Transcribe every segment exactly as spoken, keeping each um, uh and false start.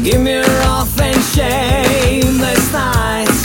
Give me rough and shameless nights.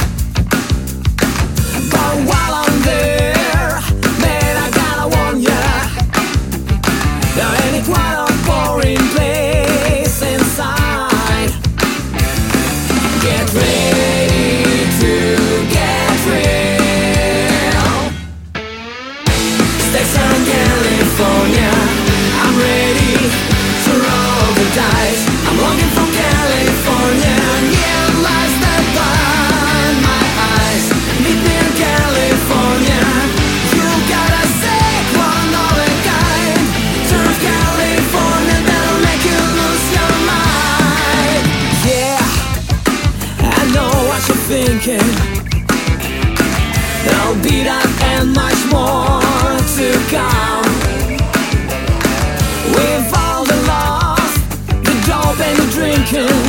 But while I'm there, man, I gotta warn ya, there ain't quite a boring place inside. Get ready to get real. Station California, I'm ready to roll the dice. I'm longing for California, yeah, life's that blind my eyes. Meet me in California, you gotta say one of a kind. Turn California, that'll make you lose your mind. Yeah, I know what you're thinking. There'll be that and much more to come. We've all the love, the dope and the drinking.